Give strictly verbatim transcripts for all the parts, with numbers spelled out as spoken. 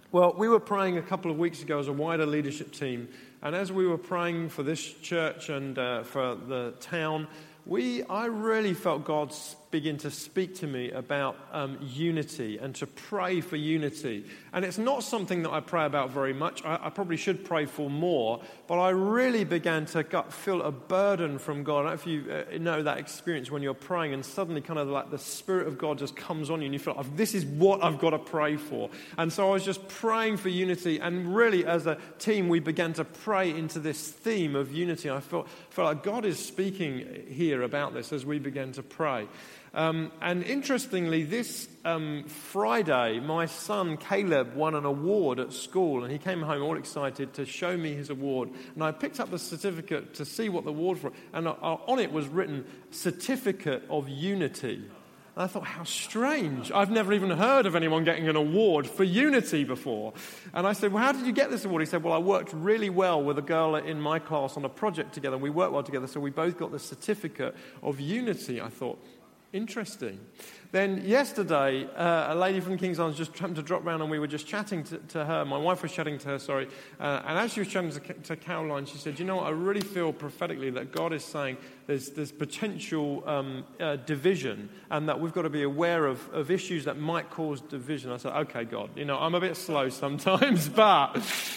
Well, we were praying a couple of weeks ago as a wider leadership team, and as we were praying for this church and uh, for the town, we I really felt God begin to speak to me about um, unity and to pray for unity. And it's not something that I pray about very much. I, I probably should pray for more, but I really began to gut, feel a burden from God. I don't know if you uh, know that experience when you're praying and suddenly kind of like the Spirit of God just comes on you and you feel like, this is what I've got to pray for. And so I was just praying for unity, and really as a team we began to pray into this theme of unity. I felt, felt like God is speaking here about this as we began to pray. Um, and interestingly, this um, Friday, my son Caleb won an award at school, and he came home all excited to show me his award. And I picked up the certificate to see what the award was, and uh, on it was written, Certificate of Unity. And I thought, how strange. I've never even heard of anyone getting an award for unity before. And I said, well, how did you get this award? He said, well, I worked really well with a girl in my class on a project together. We worked well together, so we both got the Certificate of Unity. I thought, interesting. Then yesterday, uh, a lady from King's Arms just happened to drop round, and we were just chatting to, to her. My wife was chatting to her, sorry. Uh, and as she was chatting to, to Caroline, she said, you know what, I really feel prophetically that God is saying there's, there's potential um, uh, division, and that we've got to be aware of, of issues that might cause division. I said, okay, God, you know, I'm a bit slow sometimes, but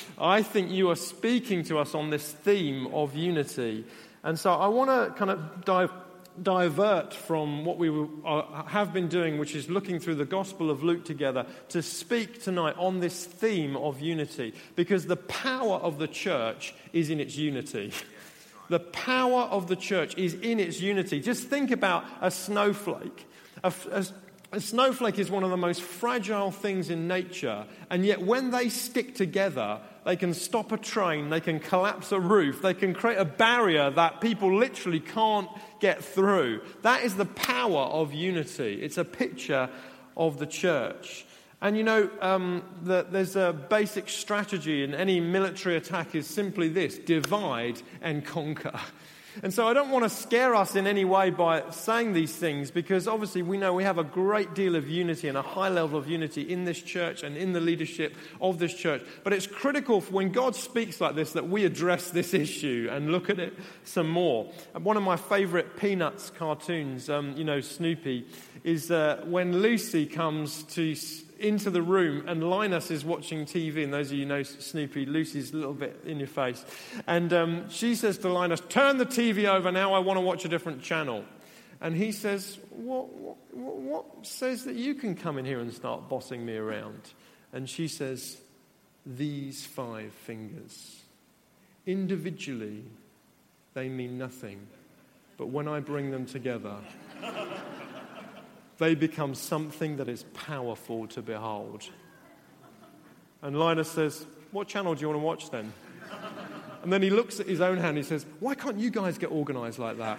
I think you are speaking to us on this theme of unity. And so I want to kind of dive divert from what we uh, have been doing, which is looking through the Gospel of Luke together, to speak tonight on this theme of unity, because the power of the church is in its unity. The power of the church is in its unity. Just think about a snowflake. A, a, a snowflake is one of the most fragile things in nature, and yet when they stick together, they can stop a train, they can collapse a roof, they can create a barrier that people literally can't get through. That is the power of unity. It's a picture of the church. And you know, um, the, there's a basic strategy in any military attack is simply this: divide and conquer. And so I don't want to scare us in any way by saying these things, because obviously we know we have a great deal of unity and a high level of unity in this church and in the leadership of this church. But it's critical for when God speaks like this that we address this issue and look at it some more. And one of my favourite Peanuts cartoons, um, you know, Snoopy, is uh, when Lucy comes to into the room and Linus is watching T V, and those of you who know Snoopy, Lucy's a little bit in your face, and um, she says to Linus, turn the T V over now, I want to watch a different channel. And he says, what, what, what says that you can come in here and start bossing me around? And she says, these five fingers. Individually, they mean nothing, but when I bring them together, they become something that is powerful to behold. And Linus says, what channel do you want to watch then? And then he looks at his own hand and he says, why can't you guys get organised like that?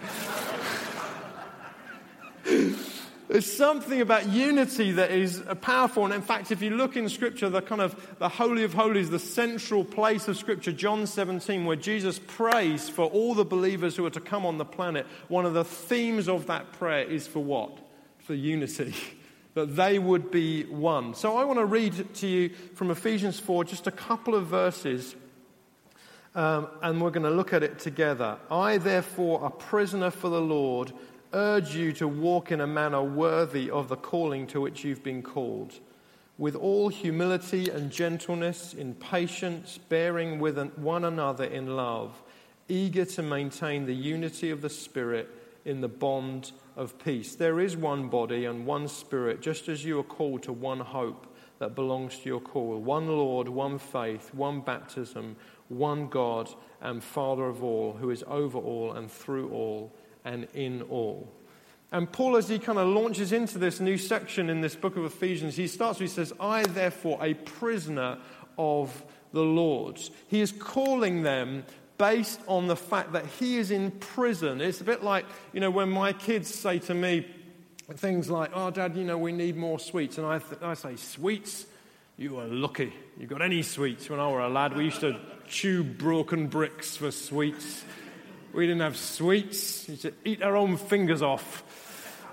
There's something about unity that is powerful. And in fact, if you look in Scripture, the kind of the Holy of Holies, the central place of Scripture, John seventeen, where Jesus prays for all the believers who are to come on the planet, one of the themes of that prayer is for what? For unity, that they would be one. So I want to read to you from Ephesians four, just a couple of verses, um, and we're going to look at it together. I, therefore, a prisoner for the Lord, urge you to walk in a manner worthy of the calling to which you've been called, with all humility and gentleness, in patience, bearing with one another in love, eager to maintain the unity of the Spirit in the bond of peace. There is one body and one Spirit, just as you are called to one hope that belongs to your call. One Lord, one faith, one baptism, one God and Father of all, who is over all and through all and in all. And Paul, as he kind of launches into this new section in this book of Ephesians, he starts, he says, I, therefore, a prisoner of the Lord. He is calling them based on the fact that he is in prison. It's a bit like, you know, when my kids say to me things like, oh, Dad, you know, we need more sweets. And I, th- I say, sweets? You are lucky. You got any sweets? When I were a lad, we used to chew broken bricks for sweets. We didn't have sweets. We used to eat our own fingers off.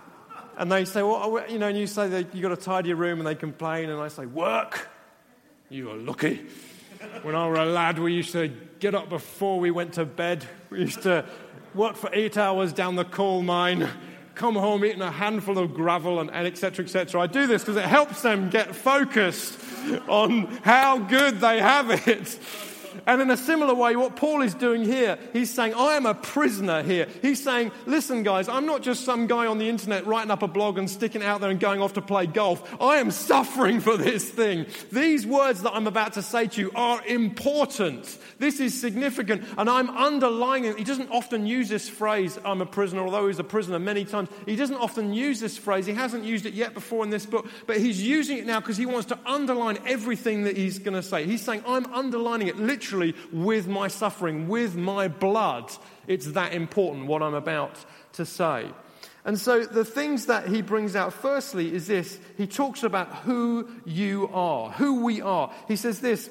And they say, well, you know, and you say that you got to tidy your room, and they complain, and I say, work. You are lucky. When I were a lad, we used to get up before we went to bed. We used to work for eight hours down the coal mine, come home eating a handful of gravel, and, and et cetera, et cetera. I do this because it helps them get focused on how good they have it. And in a similar way, what Paul is doing here, he's saying, I am a prisoner here. He's saying, listen, guys, I'm not just some guy on the internet writing up a blog and sticking it out there and going off to play golf. I am suffering for this thing. These words that I'm about to say to you are important. This is significant, and I'm underlining it. He doesn't often use this phrase, I'm a prisoner, although he's a prisoner many times. He doesn't often use this phrase. He hasn't used it yet before in this book, but he's using it now because he wants to underline everything that he's going to say. He's saying, I'm underlining it literally with my suffering, with my blood. It's that important, what I'm about to say. And so the things that he brings out firstly is this. He talks about who you are, who we are. He says this,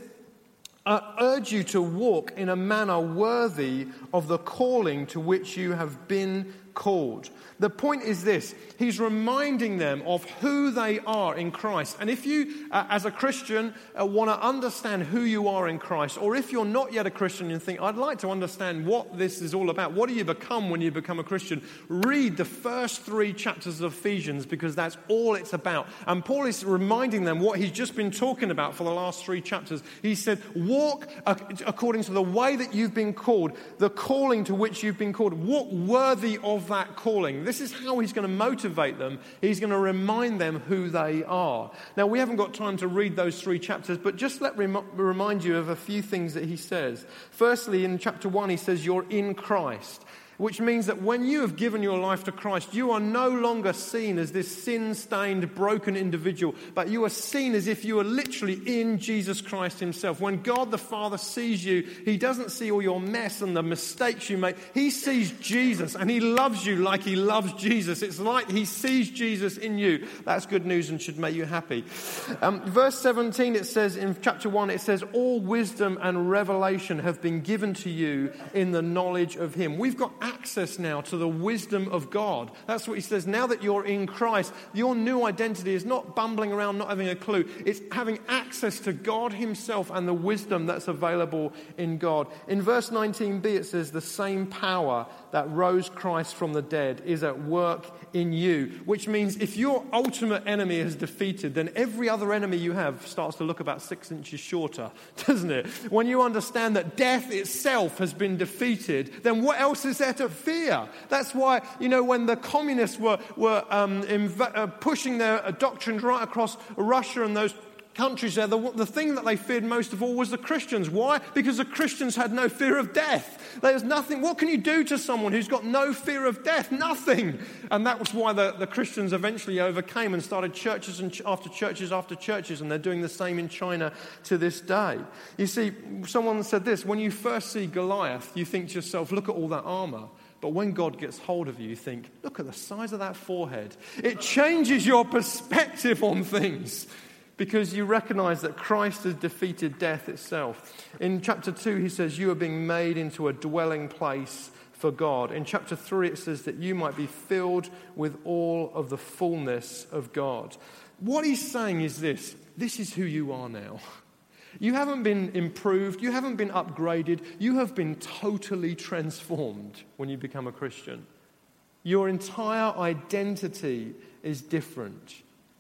I urge you to walk in a manner worthy of the calling to which you have been called. The point is this, he's reminding them of who they are in Christ. And if you, uh, as a Christian, uh, want to understand who you are in Christ, or if you're not yet a Christian and think, I'd like to understand what this is all about, what do you become when you become a Christian? Read the first three chapters of Ephesians, because that's all it's about. And Paul is reminding them what he's just been talking about for the last three chapters. He said, walk according to the way that you've been called, the calling to which you've been called. Walk worthy of that calling. This is how he's going to motivate them. He's going to remind them who they are. Now, we haven't got time to read those three chapters, but just let me rem- remind you of a few things that he says. Firstly, in chapter one, he says, you're in Christ, which means that when you have given your life to Christ, you are no longer seen as this sin-stained, broken individual, but you are seen as if you are literally in Jesus Christ himself. When God the Father sees you, he doesn't see all your mess and the mistakes you make. He sees Jesus, and he loves you like he loves Jesus. It's like he sees Jesus in you. That's good news and should make you happy. Um, verse seventeen, it says, in chapter one, it says, all wisdom and revelation have been given to you in the knowledge of him. We've got access now to the wisdom of God. That's what he says. Now that you're in Christ, your new identity is not bumbling around, not having a clue. It's having access to God himself and the wisdom that's available in God. In verse nineteen b, it says, the same power that rose Christ from the dead is at work in you, which means if your ultimate enemy is defeated, then every other enemy you have starts to look about six inches shorter, doesn't it? When you understand that death itself has been defeated, then what else is there to fear? That's why, you know, when the communists were, were um, inv- uh, pushing their uh, doctrines right across Russia and those countries there, the, the thing that they feared most of all was the Christians. Why? Because the Christians had no fear of death. There's nothing. What can you do to someone who's got no fear of death? Nothing. And that was why the, the Christians eventually overcame and started churches and ch- after churches after churches, and they're doing the same in China to this day. You see, someone said this, when you first see Goliath, you think to yourself, look at all that armor. But when God gets hold of you, you think, look at the size of that forehead. It changes your perspective on things, because you recognize that Christ has defeated death itself. In chapter two, he says, you are being made into a dwelling place for God. In chapter three, it says that you might be filled with all of the fullness of God. What he's saying is this, this is who you are now. You haven't been improved, you haven't been upgraded, you have been totally transformed when you become a Christian. Your entire identity is different.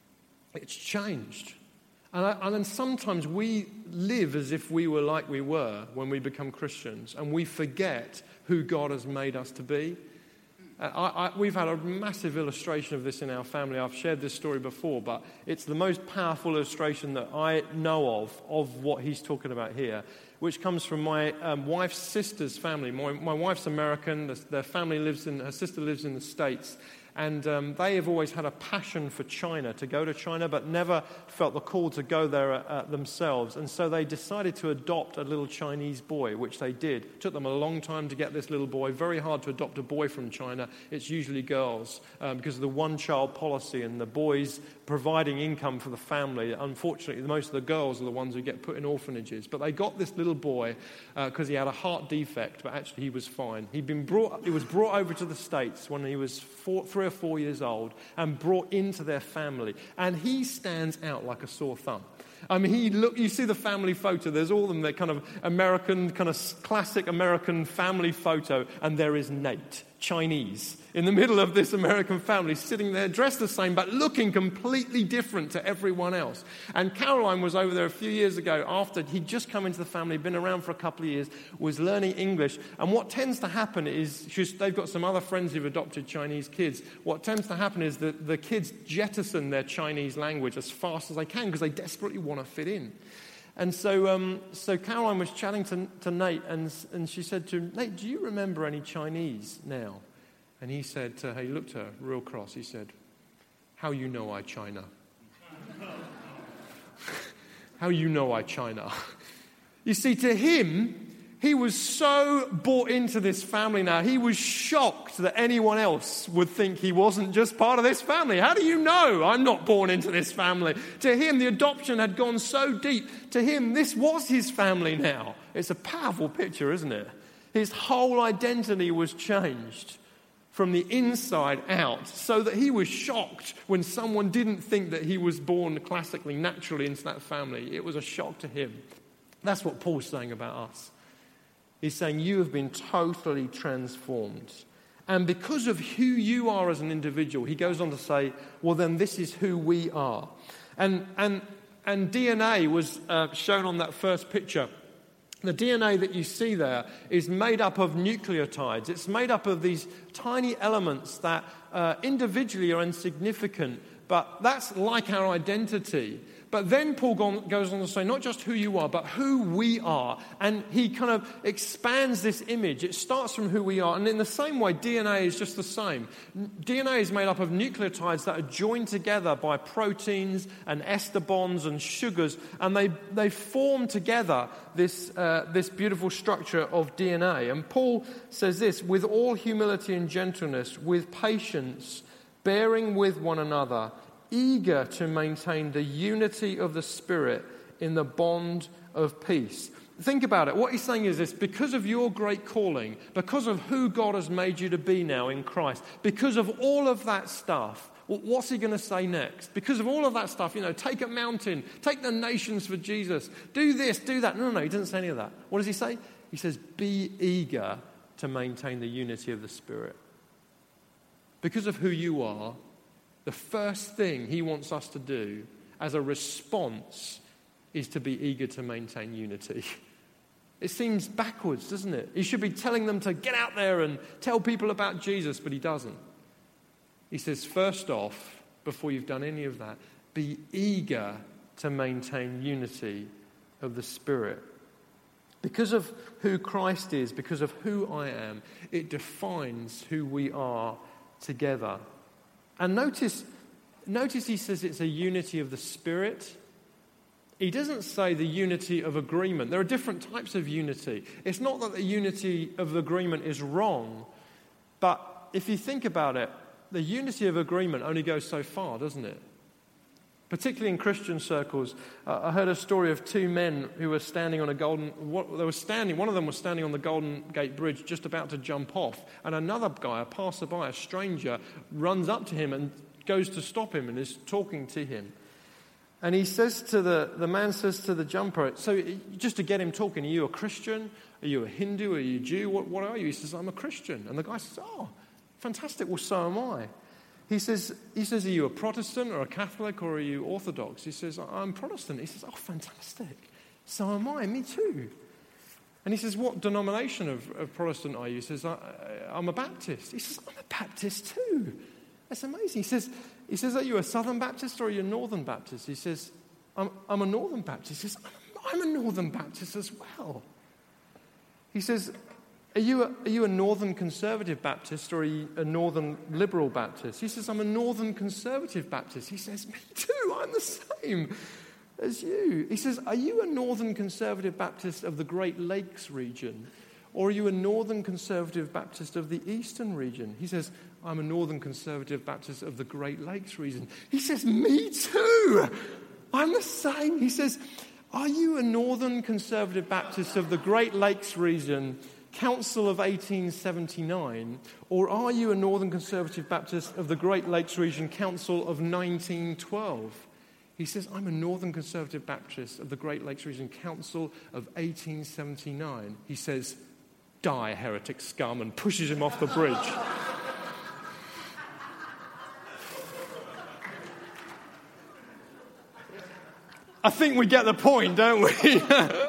It's changed. And, I, and then sometimes we live as if we were like we were when we become Christians, and we forget who God has made us to be. I, I, we've had a massive illustration of this in our family. I've shared this story before, but it's the most powerful illustration that I know of, of what he's talking about here, which comes from my um, wife's sister's family. My, my wife's American. Their family lives in, her sister lives in the States. And um, they have always had a passion for China, to go to China, but never felt the call to go there uh, themselves. And so they decided to adopt a little Chinese boy, which they did. It took them a long time to get this little boy. Very hard to adopt a boy from China. It's usually girls um, because of the one-child policy and the boys providing income for the family. Unfortunately, most of the girls are the ones who get put in orphanages. But they got this little boy because uh, he had a heart defect, but actually he was fine. He'd been brought. He was brought over to the States when he was four, three or four years old and brought into their family. And he stands out like a sore thumb. I mean, he look. You see the family photo. There's all of them. They're kind of American, kind of classic American family photo. And there is Nate, Chinese, in the middle of this American family, sitting there dressed the same, but looking completely different to everyone else. And Caroline was over there a few years ago after he'd just come into the family, been around for a couple of years, was learning English. And what tends to happen is, she's, they've got some other friends who've adopted Chinese kids. What tends to happen is that the kids jettison their Chinese language as fast as they can because they desperately want to fit in. And so um, so Caroline was chatting to, to Nate, and, and she said to him, Nate, do you remember any Chinese now? And he said to her, he looked at her real cross, he said, how you know I China? How you know I China? You see, to him, he was so bought into this family now, he was shocked that anyone else would think he wasn't just part of this family. How do you know I'm not born into this family? To him, the adoption had gone so deep. To him, this was his family now. It's a powerful picture, isn't it? His whole identity was changed from the inside out, so that he was shocked when someone didn't think that he was born classically, naturally into that family. It was a shock to him. That's what Paul's saying about us. He's saying you have been totally transformed. And because of who you are as an individual, he goes on to say, well, then this is who we are. And and and D N A was uh, shown on that first picture. The D N A that you see there is made up of nucleotides. It's made up of these tiny elements that uh, individually are insignificant, but that's like our identity. But then Paul goes on to say not just who you are, but who we are. And he kind of expands this image. It starts from who we are. And in the same way, D N A is just the same. D N A is made up of nucleotides that are joined together by proteins and ester bonds and sugars. And they, they form together this, uh, this beautiful structure of D N A. And Paul says this, with all humility and gentleness, with patience, bearing with one another, eager to maintain the unity of the Spirit in the bond of peace. Think about it. What he's saying is this: because of your great calling, because of who God has made you to be now in Christ, because of all of that stuff, what's he going to say next? Because of all of that stuff, you know, take a mountain, take the nations for Jesus, do this, do that. No, no, no, he doesn't say any of that. What does he say? He says, be eager to maintain the unity of the Spirit. Because of who you are, the first thing he wants us to do as a response is to be eager to maintain unity. It seems backwards, doesn't it? He should be telling them to get out there and tell people about Jesus, but he doesn't. He says, first off, before you've done any of that, be eager to maintain unity of the Spirit. Because of who Christ is, because of who I am, it defines who we are together. And notice, notice he says it's a unity of the Spirit. He doesn't say the unity of agreement. There are different types of unity. It's not that the unity of agreement is wrong, but if you think about it, the unity of agreement only goes so far, doesn't it? Particularly in Christian circles. Uh, I heard a story of two men who were standing on a golden... What, they were standing. One of them was standing on the Golden Gate Bridge, just about to jump off, and another guy, a passerby, a stranger, runs up to him and goes to stop him and is talking to him. And he says to the the man says to the jumper, so just to get him talking, are you a Christian? Are you a Hindu? Are you a Jew? What, what are you? He says, I'm a Christian. And the guy says, oh, fantastic. Well, so am I. He says, he says, are you a Protestant or a Catholic or are you Orthodox? He says, I'm Protestant. He says, oh, fantastic. So am I. Me too. And he says, what denomination of, of Protestant are you? He says, I, I'm a Baptist. He says, I'm a Baptist too. That's amazing. He says, he says, are you a Southern Baptist or are you a Northern Baptist? He says, I'm, I'm a Northern Baptist. He says, I'm a, I'm a Northern Baptist as well. He says, Are you, a, are you a Northern Conservative Baptist or are you a Northern Liberal Baptist? He says, I'm a Northern Conservative Baptist. He says, me too, I'm the same as you. He says, are you a Northern Conservative Baptist of the Great Lakes region? Or are you a Northern Conservative Baptist of the Eastern region? He says, I'm a Northern Conservative Baptist of the Great Lakes region. He says, me too, I'm the same. He says, are you a Northern Conservative Baptist of the Great Lakes region, Council of eighteen seventy-nine, or are you a Northern Conservative Baptist of the Great Lakes Region Council of nineteen twelve? He says, I'm a Northern Conservative Baptist of the Great Lakes Region Council of eighteen seventy-nine. He says, die, heretic scum, and pushes him off the bridge. I think we get the point, don't we?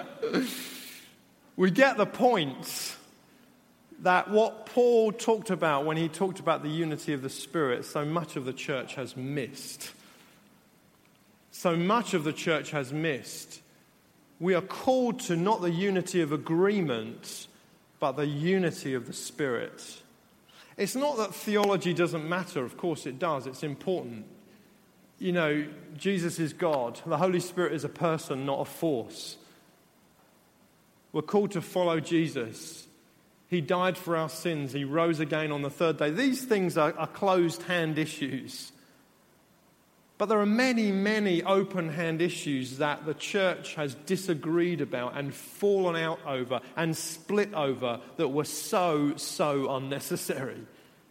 We get the point that what Paul talked about when he talked about the unity of the Spirit, so much of the church has missed. So much of the church has missed. We are called to not the unity of agreement, but the unity of the Spirit. It's not that theology doesn't matter. Of course it does. It's important. You know, Jesus is God. The Holy Spirit is a person, not a force. We're called to follow Jesus. He died for our sins. He rose again on the third day. These things are, are closed-hand issues. But there are many, many open-hand issues that the church has disagreed about and fallen out over and split over that were so, so unnecessary.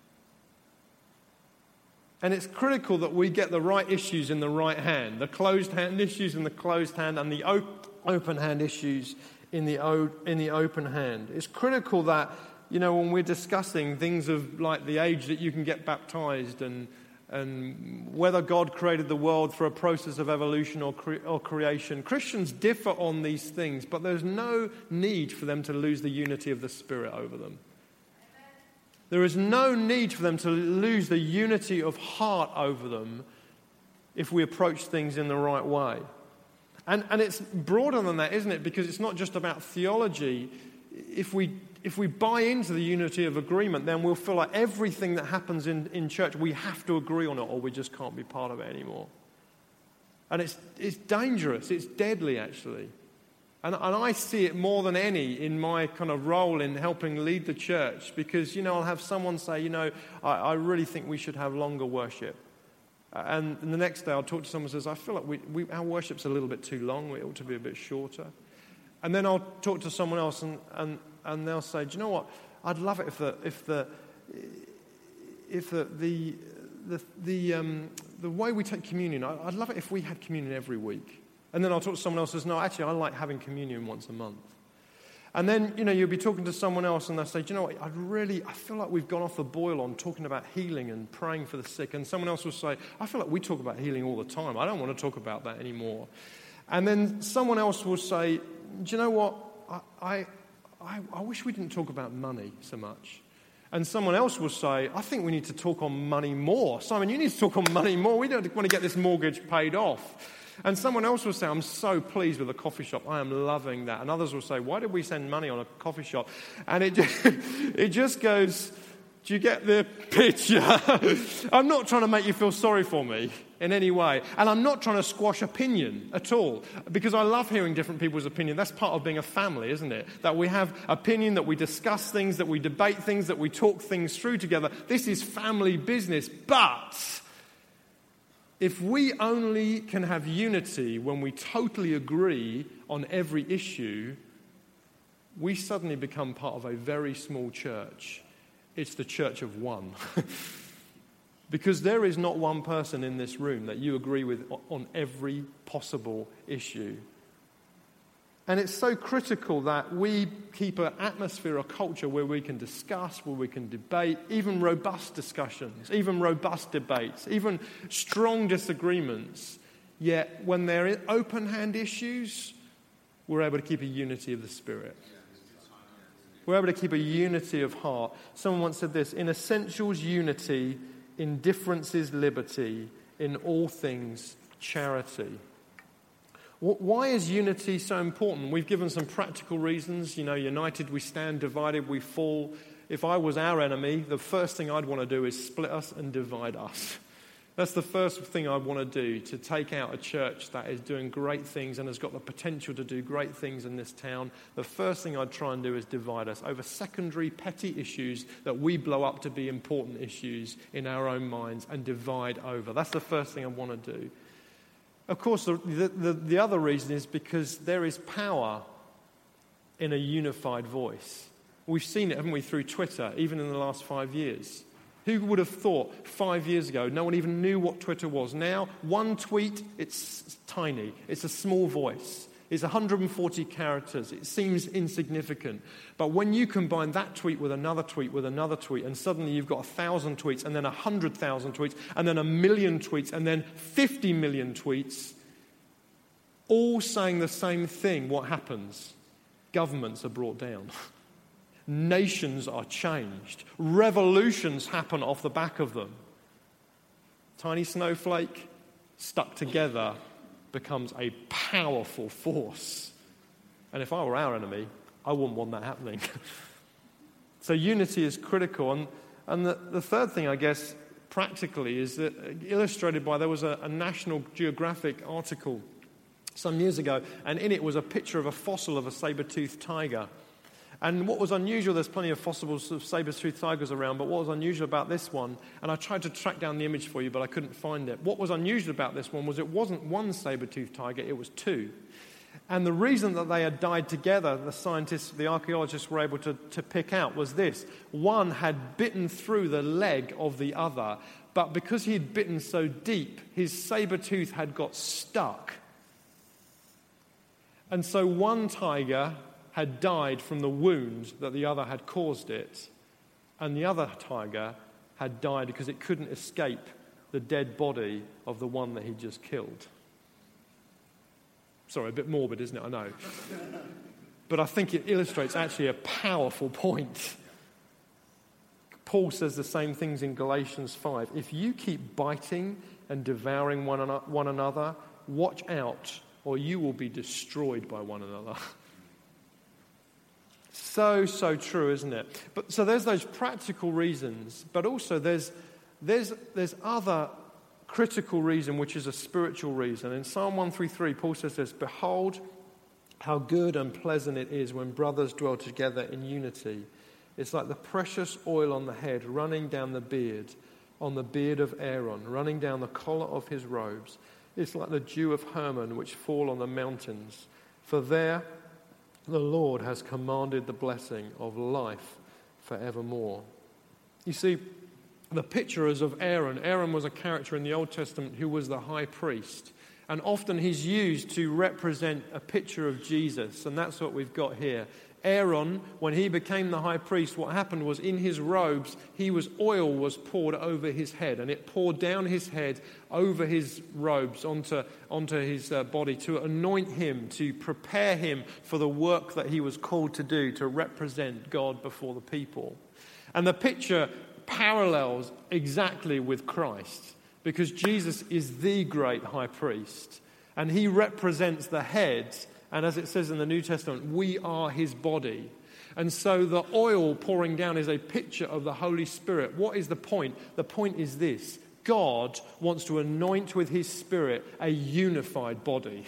And it's critical that we get the right issues in the right hand, the closed-hand issues in the closed hand and the op- open-hand issues in the o- in the open hand. It's critical that, you know, when we're discussing things of like the age that you can get baptized and and whether God created the world through a process of evolution or, cre- or creation, Christians differ on these things, but there's no need for them to lose the unity of the Spirit over them. There is no need for them to lose the unity of heart over them if we approach things in the right way. And, and it's broader than that, isn't it? Because it's not just about theology. If we if we buy into the unity of agreement, then we'll feel like everything that happens in, in church, we have to agree on it or we just can't be part of it anymore. And it's it's dangerous. It's deadly, actually. And, and I see it more than any in my kind of role in helping lead the church because, you know, I'll have someone say, you know, I, I really think we should have longer worship. And the next day I'll talk to someone who says, I feel like we, we, our worship's a little bit too long. It ought to be a bit shorter. And then I'll talk to someone else and, and, and they'll say, do you know what? I'd love it if the if the if the the the, the, um, the way we take communion, I'd love it if we had communion every week. And then I'll talk to someone else who says, no, actually I like having communion once a month. And then, you know, you'll be talking to someone else and they'll say, do you know what, I'd really, I feel like we've gone off the boil on talking about healing and praying for the sick. And someone else will say, I feel like we talk about healing all the time. I don't want to talk about that anymore. And then someone else will say, do you know what, I, I, I wish we didn't talk about money so much. And someone else will say, I think we need to talk on money more. Simon, you need to talk on money more. We don't want to get this mortgage paid off. And someone else will say, I'm so pleased with the coffee shop. I am loving that. And others will say, why did we send money on a coffee shop? And it just, it just goes, do you get the picture? I'm not trying to make you feel sorry for me in any way. And I'm not trying to squash opinion at all. Because I love hearing different people's opinion. That's part of being a family, isn't it? That we have opinion, that we discuss things, that we debate things, that we talk things through together. This is family business. But if we only can have unity when we totally agree on every issue, we suddenly become part of a very small church. It's the church of one. Because there is not one person in this room that you agree with on every possible issue. And it's so critical that we keep an atmosphere, a culture where we can discuss, where we can debate, even robust discussions, even robust debates, even strong disagreements. Yet when there are open-hand issues, we're able to keep a unity of the Spirit. We're able to keep a unity of heart. Someone once said this, in essentials, unity, in differences, liberty, in all things, charity. Why is unity so important? We've given some practical reasons. You know, united we stand, divided we fall. If I was our enemy, the first thing I'd want to do is split us and divide us. That's the first thing I'd want to do, to take out a church that is doing great things and has got the potential to do great things in this town. The first thing I'd try and do is divide us over secondary, petty issues that we blow up to be important issues in our own minds and divide over. That's the first thing I want to do. Of course, the, the, the other reason is because there is power in a unified voice. We've seen it, haven't we, through Twitter, even in the last five years. Who would have thought five years ago no one even knew what Twitter was? Now, one tweet, it's tiny. It's a small voice. It's one hundred forty characters. It seems insignificant. But when you combine that tweet with another tweet with another tweet, and suddenly you've got one thousand tweets, and then one hundred thousand tweets, and then a million tweets, and then fifty million tweets, all saying the same thing, what happens? Governments are brought down. Nations are changed. Revolutions happen off the back of them. Tiny snowflake stuck together becomes a powerful force. And if I were our enemy, I wouldn't want that happening. So unity is critical. And, and the, the third thing, I guess, practically, is that illustrated by, there was a, a National Geographic article some years ago, and in it was a picture of a fossil of a saber-toothed tiger. And what was unusual, there's plenty of fossils of saber-toothed tigers around, but what was unusual about this one, and I tried to track down the image for you, but I couldn't find it. What was unusual about this one was it wasn't one saber-toothed tiger, it was two. And the reason that they had died together, the scientists, the archaeologists were able to, to pick out, was this. One had bitten through the leg of the other, but because he had bitten so deep, his saber tooth had got stuck. And so one tiger had died from the wound that the other had caused it, and the other tiger had died because it couldn't escape the dead body of the one that he just killed. Sorry, a bit morbid, isn't it? I know. But I think it illustrates actually a powerful point. Paul says the same things in Galatians five. If you keep biting and devouring one, an- one another, watch out, or you will be destroyed by one another. So, so true, isn't it? But so there's those practical reasons, but also there's there's there's other critical reason, which is a spiritual reason. In Psalm one thirty-three, Paul says this, "Behold, how good and pleasant it is when brothers dwell together in unity. It's like the precious oil on the head running down the beard, on the beard of Aaron, running down the collar of his robes. It's like the dew of Hermon which fall on the mountains. For there the Lord has commanded the blessing of life forevermore." You see, the picture is of Aaron. Aaron was a character in the Old Testament who was the high priest. And often he's used to represent a picture of Jesus. And that's what we've got here. Aaron, when he became the high priest, what happened was in his robes, he was oil was poured over his head, and it poured down his head over his robes onto, onto his uh, body to anoint him, to prepare him for the work that he was called to do, to represent God before the people. And the picture parallels exactly with Christ, because Jesus is the great high priest, and he represents the head. And as it says in the New Testament, we are his body. And so the oil pouring down is a picture of the Holy Spirit. What is the point? The point is this. God wants to anoint with his Spirit a unified body.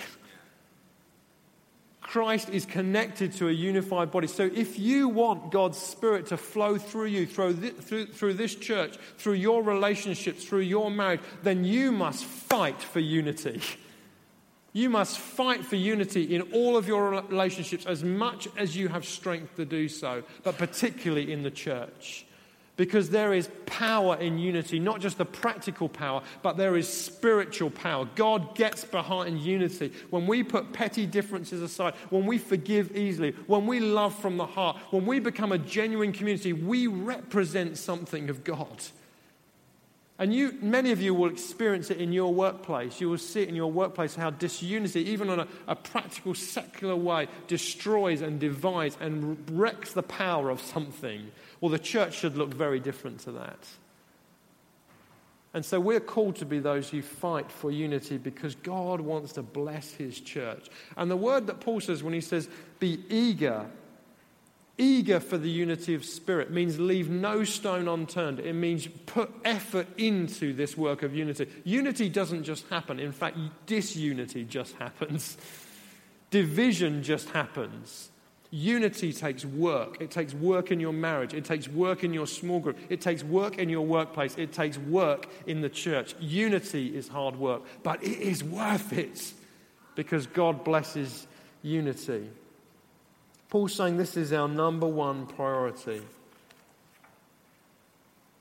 Christ is connected to a unified body. So if you want God's Spirit to flow through you, through, through, through this church, through your relationships, through your marriage, then you must fight for unity. You must fight for unity in all of your relationships as much as you have strength to do so, but particularly in the church. Because there is power in unity, not just the practical power, but there is spiritual power. God gets behind unity. When we put petty differences aside, when we forgive easily, when we love from the heart, when we become a genuine community, we represent something of God. And you, many of you will experience it in your workplace. You will see it in your workplace how disunity, even on a, a practical, secular way, destroys and divides and wrecks the power of something. Well, the church should look very different to that. And so we're called to be those who fight for unity because God wants to bless his church. And the word that Paul says when he says, be eager, eager for the unity of spirit means leave no stone unturned. It means put effort into this work of unity. Unity doesn't just happen. In fact, disunity just happens. Division just happens. Unity takes work. It takes work in your marriage. It takes work in your small group. It takes work in your workplace. It takes work in the church. Unity is hard work, but it is worth it because God blesses unity. Paul's saying this is our number one priority.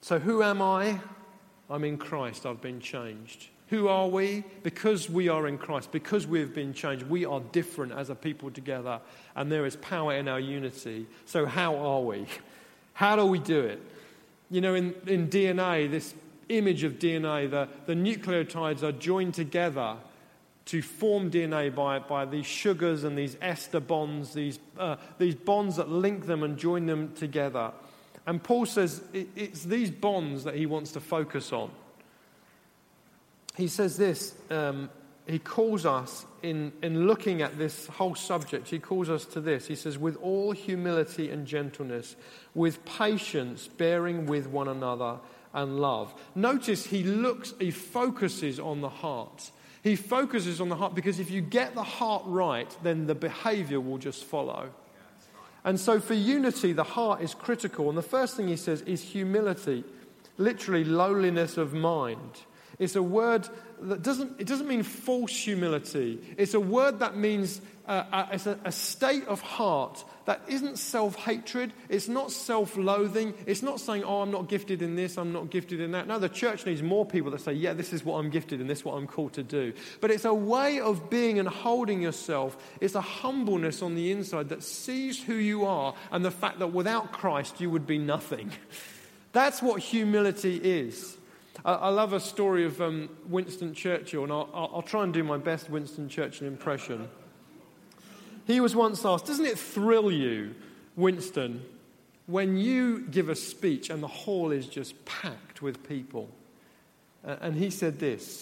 So who am I? I'm in Christ. I've been changed. Who are we? Because we are in Christ, because we've been changed, we are different as a people together, and there is power in our unity. So how are we? How do we do it? You know, in, in D N A, this image of D N A, the, the nucleotides are joined together to form D N A by, by these sugars and these ester bonds, these, uh, these bonds that link them and join them together. And Paul says it, it's these bonds that he wants to focus on. He says this, um, he calls us, in, in looking at this whole subject, he calls us to this. He says, with all humility and gentleness, with patience, bearing with one another and love. Notice he looks, he focuses on the heart. He focuses on the heart because if you get the heart right, then the behavior will just follow. And so for unity, the heart is critical. And the first thing he says is humility, literally lowliness of mind. It's a word that doesn't, it doesn't mean false humility. It's a word that means uh, uh, it's a, a state of heart that isn't self-hatred. It's not self-loathing. It's not saying, oh, I'm not gifted in this, I'm not gifted in that. No, the church needs more people that say, yeah, this is what I'm gifted in, this is what I'm called to do. But it's a way of being and holding yourself. It's a humbleness on the inside that sees who you are and the fact that without Christ you would be nothing. That's what humility is. I love a story of um, Winston Churchill, and I'll, I'll try and do my best Winston Churchill impression. He was once asked, doesn't it thrill you, Winston, when you give a speech and the hall is just packed with people? Uh, and he said this,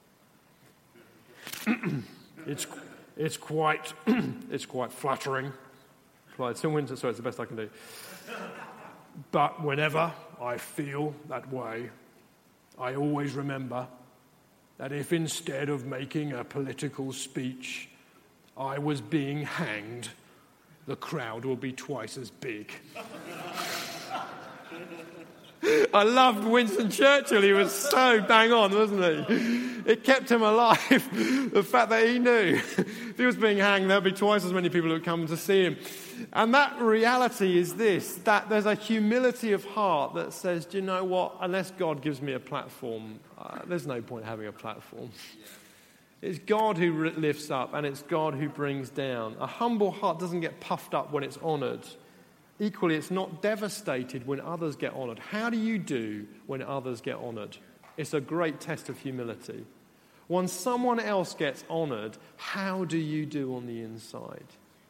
it's, it's, quite, it's quite flattering. Right, so Winston, sorry, it's the best I can do. But whenever I feel that way, I always remember that if instead of making a political speech, I was being hanged, the crowd will be twice as big. I loved Winston Churchill. He was so bang on, wasn't he? It kept him alive. The fact that he knew if he was being hanged, there'd be twice as many people who would come to see him. And that reality is this, that there's a humility of heart that says, do you know what? Unless God gives me a platform, uh, there's no point having a platform. It's God who lifts up and it's God who brings down. A humble heart doesn't get puffed up when it's honoured. Equally, it's not devastated when others get honoured. How do you do when others get honoured? It's a great test of humility. When someone else gets honoured, how do you do on the inside?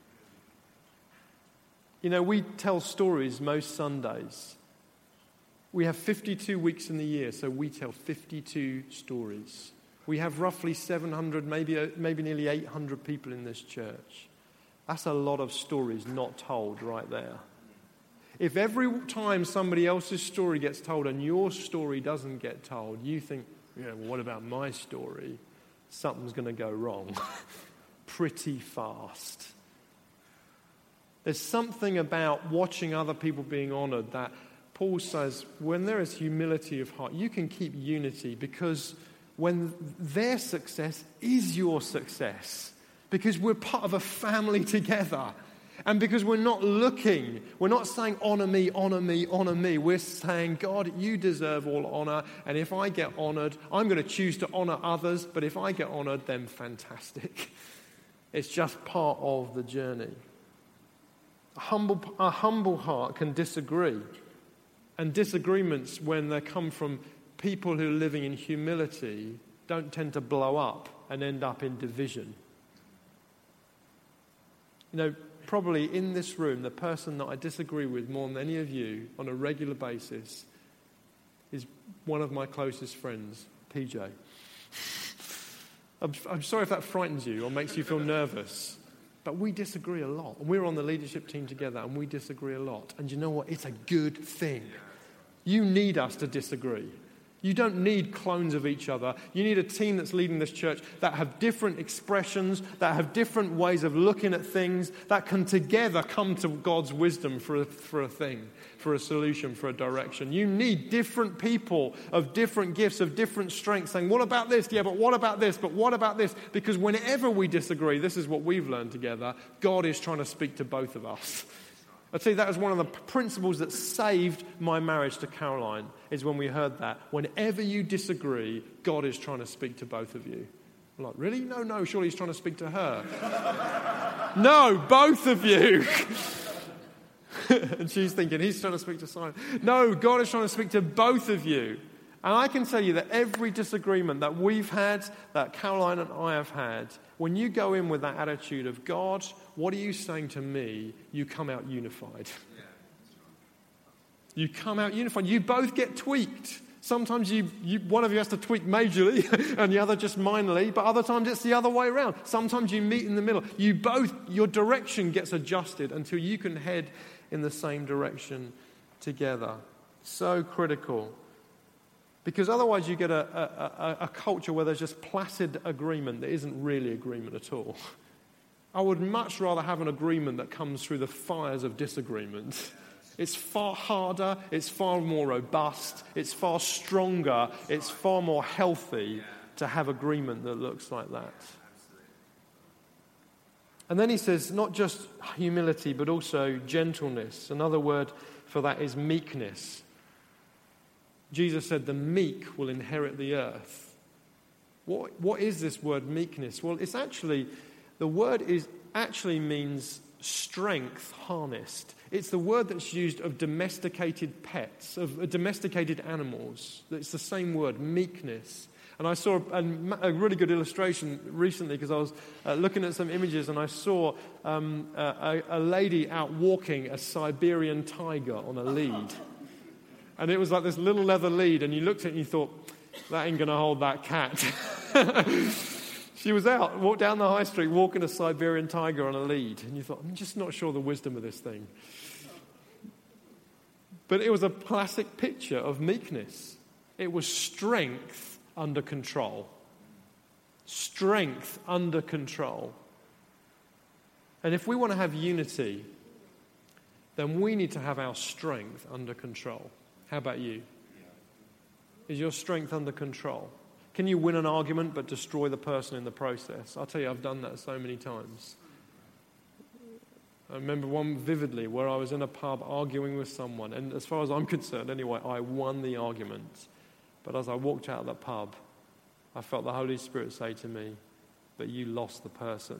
You know, we tell stories most Sundays. We have fifty-two weeks in the year, so we tell fifty-two stories. We have roughly seven hundred, maybe, maybe nearly eight hundred people in this church. That's a lot of stories not told right there. If every time somebody else's story gets told and your story doesn't get told, you think, yeah, well, what about my story? Something's going to go wrong pretty fast. There's something about watching other people being honoured that Paul says, when there is humility of heart, you can keep unity because when their success is your success, because we're part of a family together. And because we're not looking, we're not saying, honour me, honour me, honour me. We're saying, God, you deserve all honour. And if I get honoured, I'm going to choose to honour others. But if I get honoured, then fantastic. It's just part of the journey. A humble, a humble heart can disagree. And disagreements, when they come from people who are living in humility, don't tend to blow up and end up in division. You know, probably in this room, the person that I disagree with more than any of you on a regular basis is one of my closest friends, P J. I'm, I'm sorry if that frightens you or makes you feel nervous, but we disagree a lot. We're on the leadership team together and we disagree a lot. And you know what? It's a good thing. You need us to disagree. You don't need clones of each other. You need a team that's leading this church that have different expressions, that have different ways of looking at things, that can together come to God's wisdom for a, for a thing, for a solution, for a direction. You need different people of different gifts, of different strengths, saying, what about this? Yeah, but what about this? But what about this? Because whenever we disagree, this is what we've learned together, God is trying to speak to both of us. I tell you, that was one of the principles that saved my marriage to Caroline, is when we heard that. Whenever you disagree, God is trying to speak to both of you. I'm like, really? No, no, surely he's trying to speak to her. No, both of you. And she's thinking, he's trying to speak to Simon. No, God is trying to speak to both of you. And I can tell you that every disagreement that we've had, that Caroline and I have had, when you go in with that attitude of, God, what are you saying to me? You come out unified. You come out unified. You both get tweaked. Sometimes you, you, one of you has to tweak majorly and the other just minorly, but other times it's the other way around. Sometimes you meet in the middle. You both, your direction gets adjusted until you can head in the same direction together. So critical. Because otherwise you get a, a, a, a culture where there's just placid agreement that isn't really agreement at all. I would much rather have an agreement that comes through the fires of disagreement. It's far harder, it's far more robust, it's far stronger, it's far more healthy to have agreement that looks like that. And then he says not just humility but also gentleness. Another word for that is meekness. Jesus said the meek will inherit the earth. What, what is this word meekness? Well, it's actually, the word is actually means strength harnessed. It's the word that's used of domesticated pets, of domesticated animals. It's the same word, meekness. And I saw a, a really good illustration recently because I was uh, looking at some images and I saw um, a, a lady out walking a Siberian tiger on a lead. And it was like this little leather lead, and you looked at it and you thought, that ain't going to hold that cat. She was out, walked down the high street, walking a Siberian tiger on a lead. And you thought, I'm just not sure the wisdom of this thing. But it was a classic picture of meekness. It was strength under control. Strength under control. And if we want to have unity, then we need to have our strength under control. How about you? Is your strength under control? Can you win an argument but destroy the person in the process? I'll tell you, I've done that so many times. I remember one vividly where I was in a pub arguing with someone, and as far as I'm concerned anyway, I won the argument. But as I walked out of the pub, I felt the Holy Spirit say to me, but you lost the person.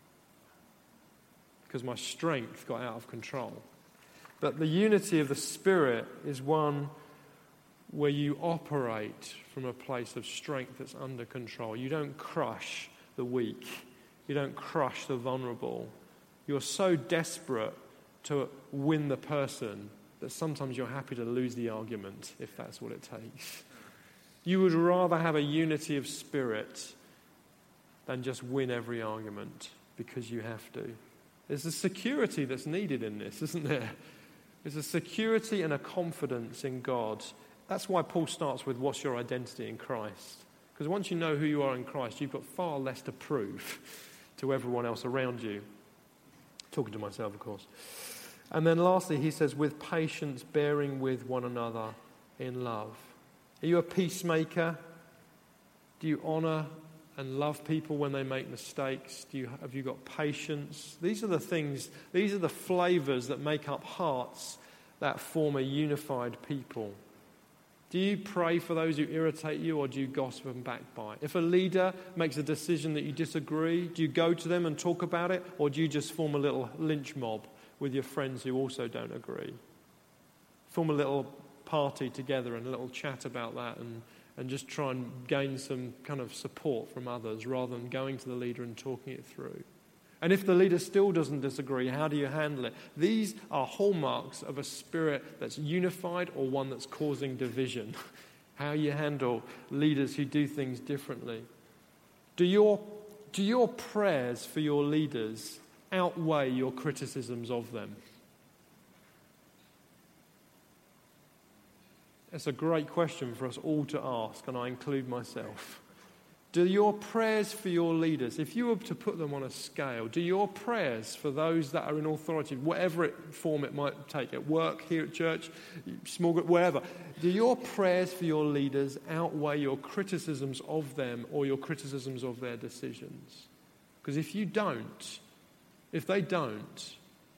Because my strength got out of control. But the unity of the Spirit is one where you operate from a place of strength that's under control. You don't crush the weak. You don't crush the vulnerable. You're so desperate to win the person that sometimes you're happy to lose the argument if that's what it takes. You would rather have a unity of spirit than just win every argument because you have to. There's a security that's needed in this, isn't there? There's a security and a confidence in God. That's why Paul starts with, what's your identity in Christ? Because once you know who you are in Christ, you've got far less to prove to everyone else around you. Talking to myself, of course. And then lastly, he says, with patience, bearing with one another in love. Are you a peacemaker? Do you honour and love people when they make mistakes? Do you, have you got patience? These are the things, these are the flavours that make up hearts that form a unified people. Do you pray for those who irritate you, or do you gossip and backbite? If a leader makes a decision that you disagree, do you go to them and talk about it, or do you just form a little lynch mob with your friends who also don't agree? Form a little party together and a little chat about that and, and just try and gain some kind of support from others rather than going to the leader and talking it through. And if the leader still doesn't disagree, how do you handle it? These are hallmarks of a spirit that's unified or one that's causing division. How you handle leaders who do things differently. Do your, do your prayers for your leaders outweigh your criticisms of them? It's a great question for us all to ask, and I include myself. Do your prayers for your leaders, if you were to put them on a scale, do your prayers for those that are in authority, whatever it, form it might take, at work, here at church, small group, wherever, do your prayers for your leaders outweigh your criticisms of them or your criticisms of their decisions? Because if you don't, if they don't,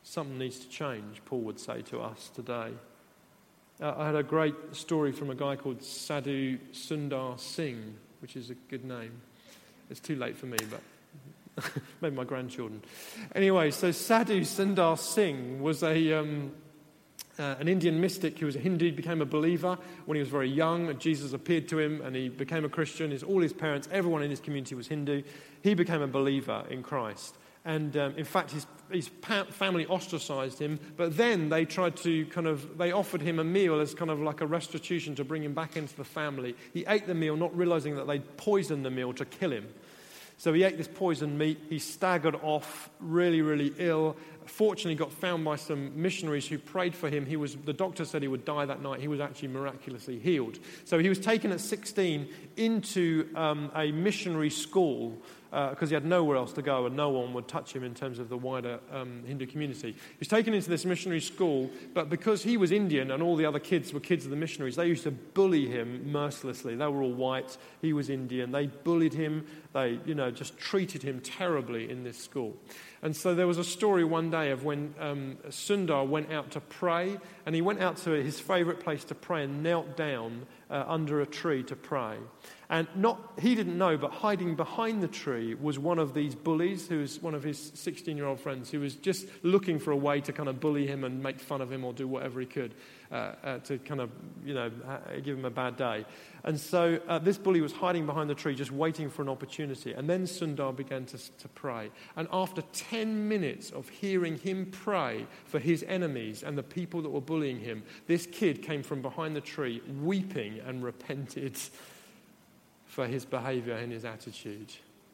Something needs to change, Paul would say to us today. Uh, I had a great story from a guy called Sadhu Sundar Singh, which is a good name. It's too late for me, but maybe my grandchildren. Anyway, so Sadhu Sundar Singh was a um, uh, an Indian mystic. He was a Hindu, became a believer when he was very young. Jesus appeared to him and he became a Christian. His, all his parents, everyone in his community was Hindu. He became a believer in Christ. And um, in fact, his, his pa- family ostracized him. But then they tried to kind of, they offered him a meal as kind of like a restitution to bring him back into the family. He ate the meal, not realizing that they'd poisoned the meal to kill him. So he ate this poisoned meat. He staggered off, really, really ill. Fortunately, got found by some missionaries who prayed for him. He was, the doctor said he would die that night. He was actually miraculously healed. So he was taken at sixteen into um, a missionary school because uh, he had nowhere else to go and no one would touch him in terms of the wider um, Hindu community. He was taken into this missionary school, but because he was Indian and all the other kids were kids of the missionaries, they used to bully him mercilessly. They were all white. He was Indian. They bullied him. They, you know, just treated him terribly in this school. And so there was a story one day of when um, Sundar went out to pray, and he went out to his favourite place to pray and knelt down uh, under a tree to pray. And not he didn't know, but hiding behind the tree was one of these bullies, who was one of his sixteen-year-old friends, who was just looking for a way to kind of bully him and make fun of him or do whatever he could uh, uh, to kind of, you know, give him a bad day. And so uh, this bully was hiding behind the tree, just waiting for an opportunity. And then Sundar began to, to pray. And after ten minutes of hearing him pray for his enemies and the people that were bullying him, this kid came from behind the tree weeping and repented for his behavior and his attitude.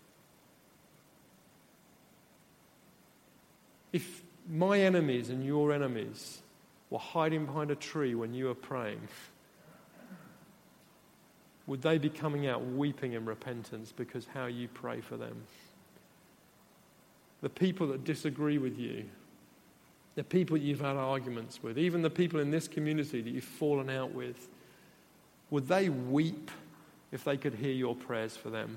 If my enemies and your enemies were hiding behind a tree when you were praying, would they be coming out weeping in repentance because how you pray for them? The people that disagree with you, the people you've had arguments with, even the people in this community that you've fallen out with, would they weep if they could hear your prayers for them?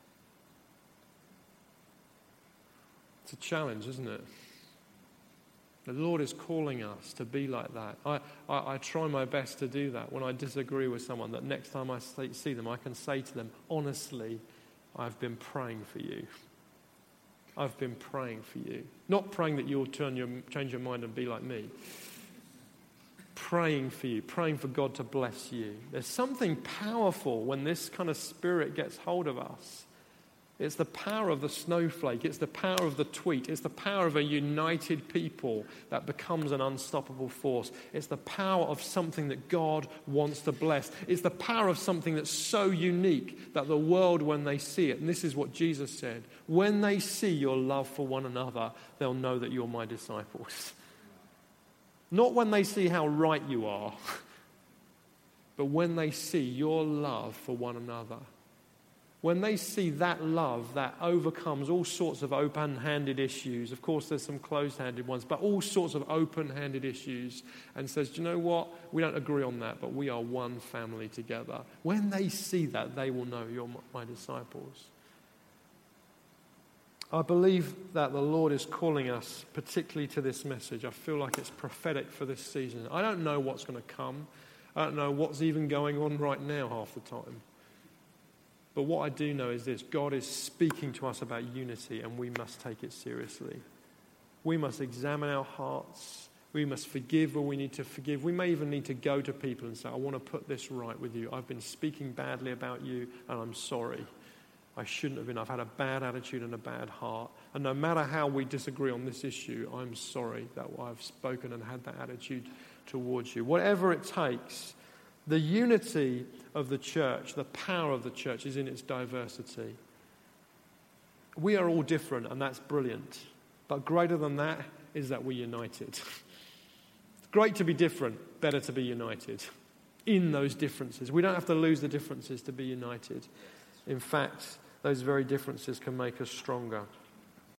It's a challenge, isn't it? The Lord is calling us to be like that. I, I, I try my best to do that when I disagree with someone, that next time I see them, I can say to them, honestly, I've been praying for you. I've been praying for you. Not praying that you'll turn your, change your mind and be like me. Praying for you, praying for God to bless you. There's something powerful when this kind of spirit gets hold of us. It's the power of the snowflake. It's the power of the tweet. It's the power of a united people that becomes an unstoppable force. It's the power of something that God wants to bless. It's the power of something that's so unique that the world, when they see it, and this is what Jesus said, when they see your love for one another, they'll know that you're my disciples. Not when they see how right you are, but when they see your love for one another. When they see that love that overcomes all sorts of open-handed issues, of course there's some closed-handed ones, but all sorts of open-handed issues, and says, do you know what? We don't agree on that, but we are one family together. When they see that, they will know you're my disciples. I believe that the Lord is calling us particularly to this message. I feel like it's prophetic for this season. I don't know what's going to come. I don't know what's even going on right now half the time. But what I do know is this: God is speaking to us about unity, and we must take it seriously. We must examine our hearts. We must forgive where we need to forgive. We may even need to go to people and say, I want to put this right with you. I've been speaking badly about you, and I'm sorry. I shouldn't have been. I've had a bad attitude and a bad heart. And no matter how we disagree on this issue, I'm sorry that I've spoken and had that attitude towards you. Whatever it takes, the unity of the church, the power of the church is in its diversity. We are all different, and that's brilliant. But greater than that is that we're united. It's great to be different, better to be united in those differences. We don't have to lose the differences to be united. In fact, those very differences can make us stronger.